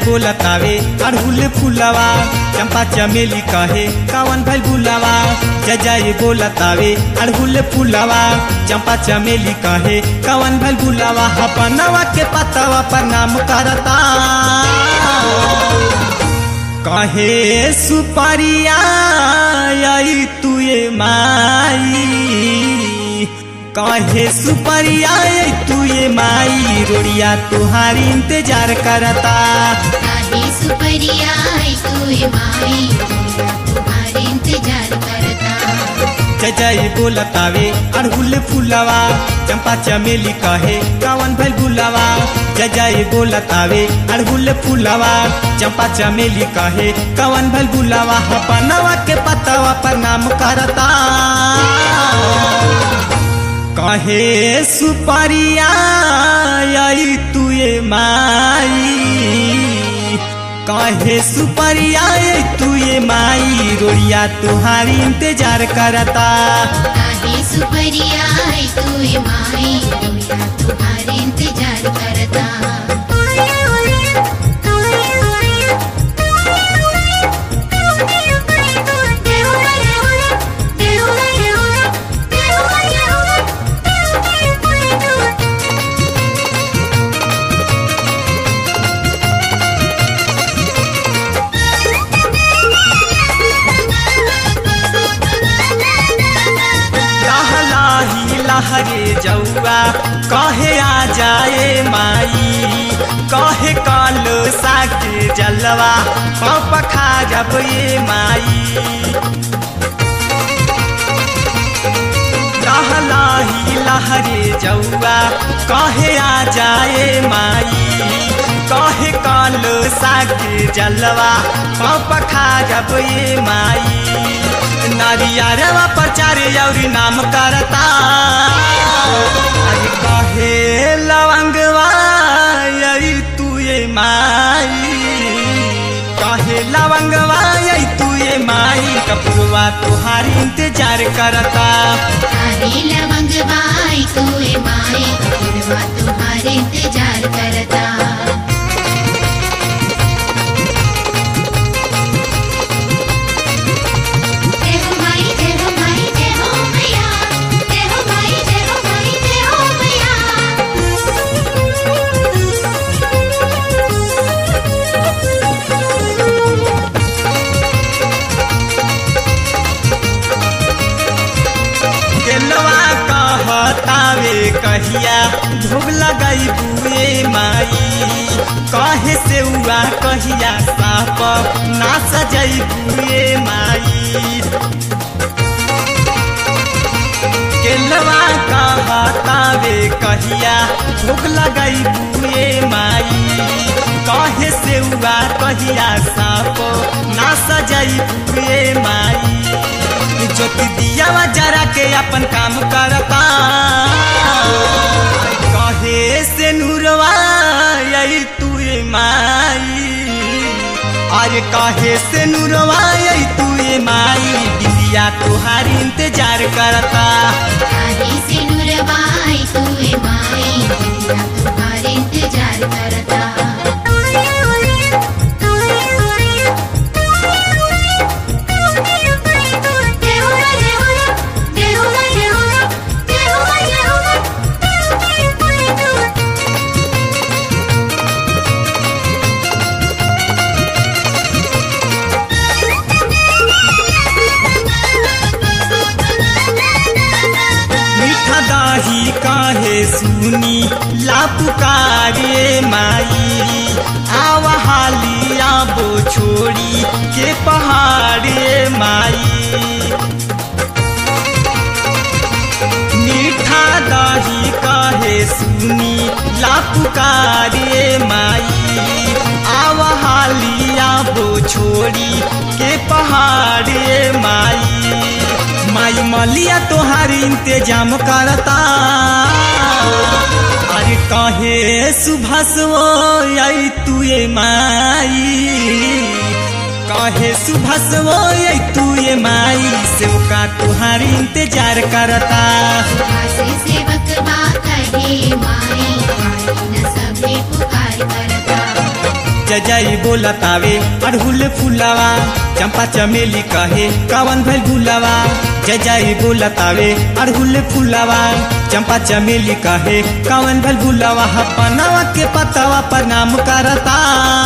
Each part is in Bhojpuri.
बोलतावे अड़हुल फुलवा चंपा चमेली कहे कावन भइल बुलावा। जय जय बोलतावे अड़हुल फुलवा चंपा चमेली कहे कावन भइल बुलावा। हपनवा के पतवा प्रणाम करता कहे सुपरिया तुए माई। कहे सुपरिया तुए माई रोड़िया तुहारी इंतजार करता। कहे सुपरिया तुए माई रोड़िया तुहारी इंतजार करता। जय जय बोलतावे अड़हुल फुलवा चंपा चमेली कहे कावन भइल बुलावा। जय जय बोलतावे अड़हुल फुलवा चंपा चमेली कहे कावन भइल बुलावा। हपनवा के पतवा प्रणाम करता कहे सुपरिया तुए माई। कहे सुपरिया तुए माई रोड़िया तुहारी इंतजार करता। कहे सुपरिया तुए माई रोड़िया तुहारी इंतजार करता। हरे जौआ कहे आ जाए माई। कहे काल साके जलवा पाँव पखा जब ये माई। लहलाही लहरे जौआ कहे आ जाए माई। कहे काल साके जलवा पाँव पखा जब ये माई। नारियारवा प्रचार और नाम करता कहे लवंगवा तुए माई। कहे लवंगवा तुए माई कपूरवा तुहारी इंतजार करता। कहे लवंगवा तुए माई कपूरवा तुहारी इंतजार करता। कहिया भोग लगाई बुए माई। कहे से उआ कहिया साप ना सजाई बुए माई। केलवा कहतावे कहिया भोग लगाई बुए माई। कहे से उआ कहिया साप ना सजाई बुए माई। ज्योति दिया जरा के अपन काम करता कहे से नूरवा तुए माई। अरे कहे से नूरवा तुए माई बिंदिया तुहारी इंतजार करता। कहे से नूरवा तुए माई बिंदिया तुहारी इंतजार करता। कहे सुनी ला पुकारे माई। आवा हाली आबो छोड़ी के पहाड़े माई। मीठा दही कहे सुनी ला पुकारे माई। आवा हाली आबो छोड़ी के पहाड़े माई। माई मलिया तोहारी इंतजाम करता। अरे कहे सुभाषवो तुए माई। कहे सुभाषवो तुए माई सेवका तुहारी इंतजार करता। सेवक कहे माई न सभी पुकार करता। जय जय बोलतावे अड़हुल फुलावा चंपा चमेली कहे कावन भैल भुलावा जय जय बोलतावे अड़हुल फुलावा चंपा चमेली कहे कावन भैल भुलावा पनावा के पतावा प्रणाम करता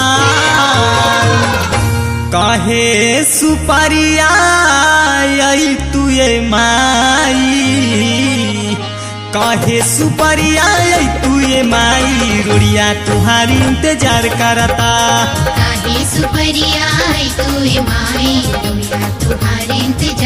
कहे सुपारिया तुए माई कहे सुपारिया तुए माई रोड़िया तुम्हारी इंतजार करता काहे सुपरिया तुए माई रोड़िया तुम्हारे इंतजार